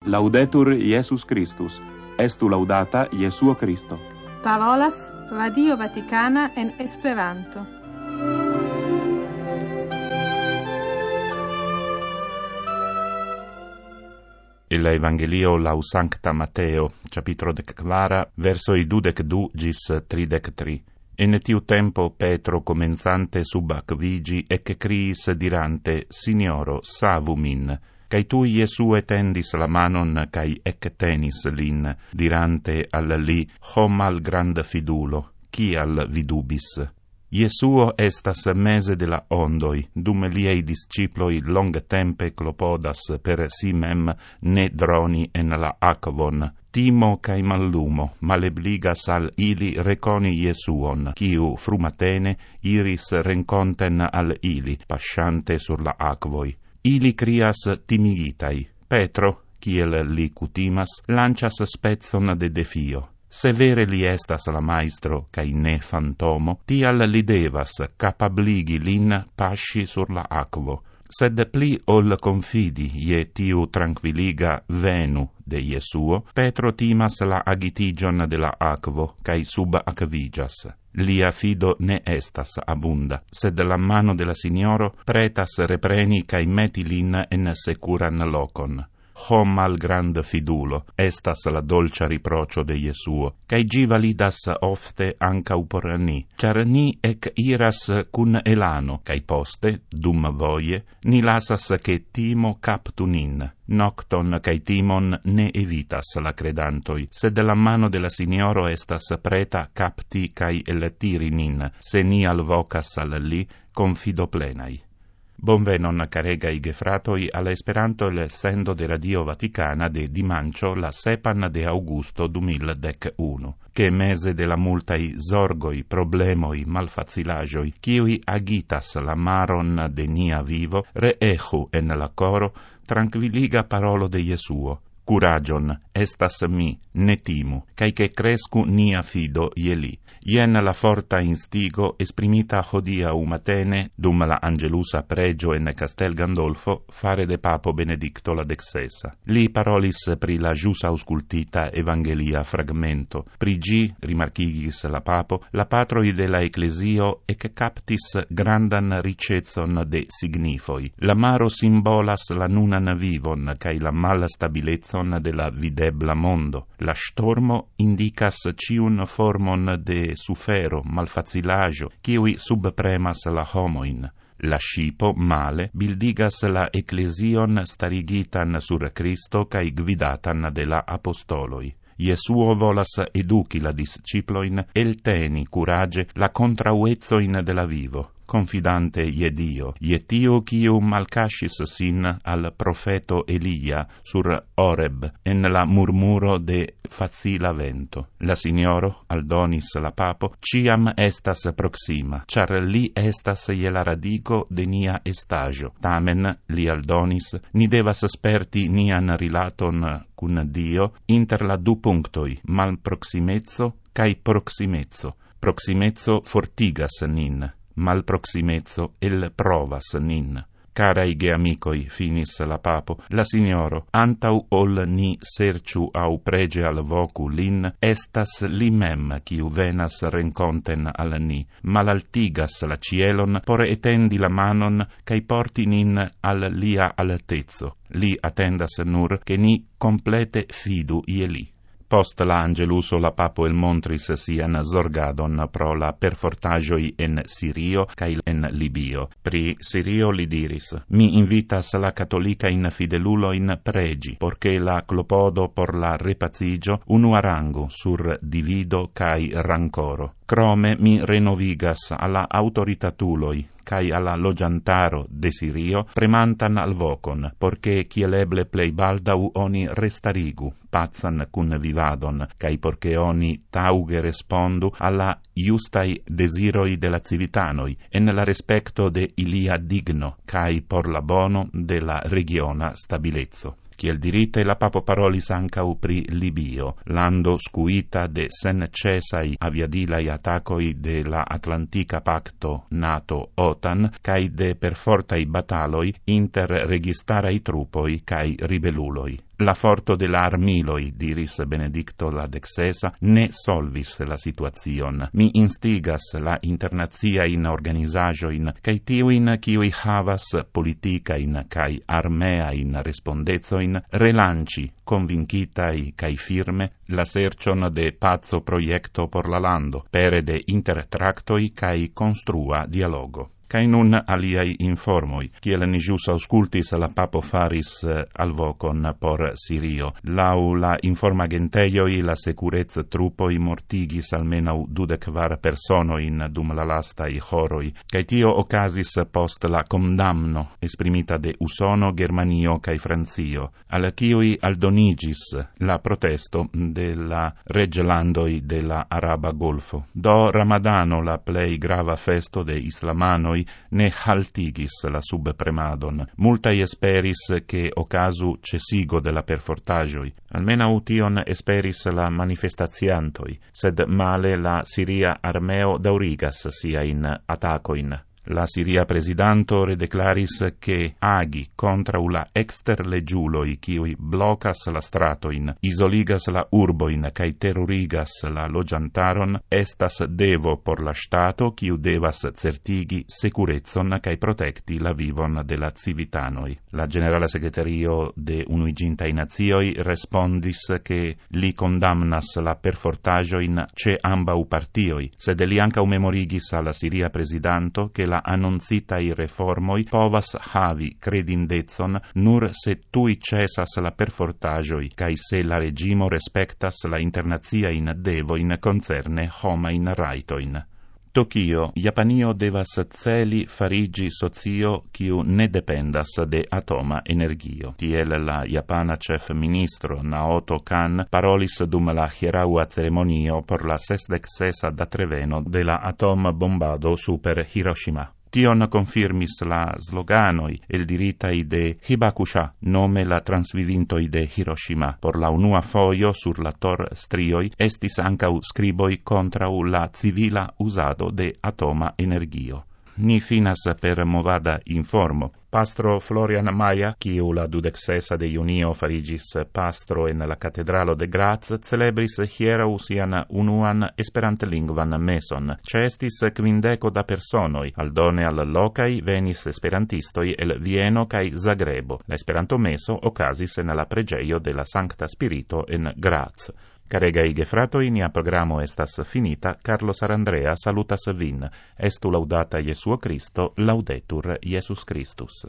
Laudetur Jesus Christus, estu laudata Jesuo Christo. Parolas Radio Vaticana en Esperanto. Il Evangelio lau Sancta Mateo, capitolo 4, versoi 22 gis 33. In tiu tempo Petro comenzante sub ac vigi, ec criis dirante, Signoro, savu min. Cai tu Iesu etendis la manon, cai ec tenis lin, dirante al li, homal grand fidulo, cial vidubis. Iesuo estas mese de la ondoi, dum liei disciploi longe tempe clopodas per si mem ne droni en la aquon. Timo cae mallumo malebligas al ili reconi Iesuon, quiu frumatene iris renconten al ili, pasciante sur la aquoi. Ili crias timigitai. Petro, kiel li cutimas, lancias spezzon de defio. Se vere li estas la maestro, cae ne fantomo, tial li devas capabligi lin pasci sur la aquo. Sed pli ol confidi je tiu tranquilliga venu de Iesuo, Petro timas la agitigion de la aquo, cae sub acvigas. Lia fido ne estas abunda, sed la mano de la Signoro pretas repreni cae meti lin en securan locon. Homal grand fidulo, estas la dolcia riprocio de Iesuo, cae gi validas ofte ancau por ni, char ni ec iras cun elano, cae poste, dum voie, ni lasas che timo captu nin. Nocton cae timon ne evitas la credantoi, sed la mano de la Signoro estas preta capti cae eltiri nin, se ni alvocas al li confido plenai. Bonvenon caregai gefratoi alla Esperanto el sendo de Radio Vaticana de dimancio la 7 de Augusto 2011, che mese de la multai zorgoi, problemoi, malfacilagioi, kiui agitas la maron de nia vivo, reechu en la coro, tranquilliga parolo de Iesuo. Curagion, estas mi, ne timu, cae che crescu nia fido je li. Ien la forta instigo esprimita hodia matene, dum la angelusa pregio en Castel Gandolfo, fare de Papo Benedicto la XVI. Li parolis pri la jus auscultita Evangelia fragmento. Pri gi, rimarchigis la Papo, la patroi de la Ecclesio ec captis grandan ricezon de signifoi. La maro simbolas la nunan vivon, cae la mal stabilezon de la videbla mondo. La stormo indicas ciun formon de sufero, malfacilaggio, kiui subpremas la homoin. La scipo male bildigas la ecclesion starigitan sur Christo cae gvidatan de la apostoloi. Iesuo volas educi la disciploin, elteni curage la contrauezzoin de la vivo, confidante je Dio, je tiu quiu malcascis sin al profeto Elia sur Oreb, en la murmuro de facila vento. La Signoro, aldonis la Papo, ciam estas proxima, char li estas je la radico de nia estajo. Tamen, li aldonis, ni devas sperti nian rilaton cun Dio inter la du punctoi, malproximezzo cae proximezzo. Proximezzo fortigas nin, malproximezzo el provas nin. Carai ge amicoi, finis la Papo, la Signoro, antau ol ni serciu au prege al vocu lin, estas li mem quiu venas renconten al ni, malaltigas la cielon, por etendi la manon, cae porti nin al lia altezzo. Li attendas nur che ni complete fidu ie li. Post la angeluso la Papo el montris sian zorgadon pro la perfortagioi en Sirio cae en Libio. Pri Sirio li diris, mi invitas la catolica in fidelulo in pregi, porche la clopodo por la repazigio unu arangu sur divido cae rancoro. Crome mi renovigas alla autoritatuloi, cae alla logiantaro de Sirio, premantan al vocon, porche cieleble plei baldau oni restarigu, pazan cun vivadon, cae porche oni tauge respondu alla justai desiroi de la civitanoi, en la respecto de ilia digno, cae por la bono de la regiona stabilezzo. Kiel dirite, la Papo parolis ancau pri Libio, lando scuita de sen cesai aviadilai attacoi de la Atlantica Pacto NATO-OTAN, cae de perfortai bataloi inter registarai trupoi cae ribeluloi. La forto de la armiloi, diris Benedicto la XVI, ne solvis la situacion. Mi instigas la internaziain organizajoin, cae tiuin kiui havas politicain cae armeain respondezoin, relanci, convincitai cae firme, la sercion de pazzo proiecto por la lando, pere de intertractoi cae construa dialogo. Cae nun aliai informoi, kiel ni jus auscultis la papo faris alvocon por Sirio. Lau la informagenteioi la securez truppoi mortigis almenau 24 personoin dum la lastai horoi, cae tio ocasis post la condamno esprimita de Usono, Germanio cae Francio, al kiui aldonigis la protesto de la reggelandoi de la Araba Golfo. Do Ramadano, la plei grava festo de islamanoi, ne haltigis la subpremadon. Multai esperis che ocasu cesigo de la perfortagioi. Almenau tion esperis la manifestatiantoi, sed male la Siria armeo daurigas siain atacoin. La Siria presidanto redeclaris che agi contra la exterlegiuloi kiui blocas la stratoin, isoligas la urboin cae terrorigas la logiantaron, estas devo por la stato kiu devas certigi securezon cae protecti la vivon de la civitanoi. La generala secretario de Unuigintai Nazioi respondis che li condamnas la perfortagioin ce ambau partioi, sed li ancau memorigis alla Siria presidanto che la annunzitai reformoi povas havi credindezon nur se tui cesas la perfortagioi, cae se la regimo respectas la internaziain devoin concerne homain raitoin. Tokio, Japanio devas celi farigi socio kiu ne dependas de atoma energio. Tiel la japana chef ministro Naoto Kan parolis dum la hieraua ceremonio por la 66 datreveno de la atom bombado super Hiroshima. Tion confirmis la sloganoi el diritai de Hibakusha, nome la transvivintoi de Hiroshima. Por la unua foio sur la tor strioi estis ancau scriboi contrau la civila usado de atoma energio. Ni finas per movada informo. Pastro Florian Maia, kiu la 26 de junio farigis pastro en la catedralo de Graz, celebris hieraŭ sian unuan esperantlingvan meson. Ĉeestis 50 da personoj, aldone al lokaj venis esperantistoj el Vieno kaj Zagrebo. La Esperanto-meso okazis en la preĝejo de la Sankta Spirito en Graz. Caregai gefratoi, nia programo estas finita. Carlos Arandrea salutas vin. Estu laudata Jesuo Cristo, laudetur Jesus Christus.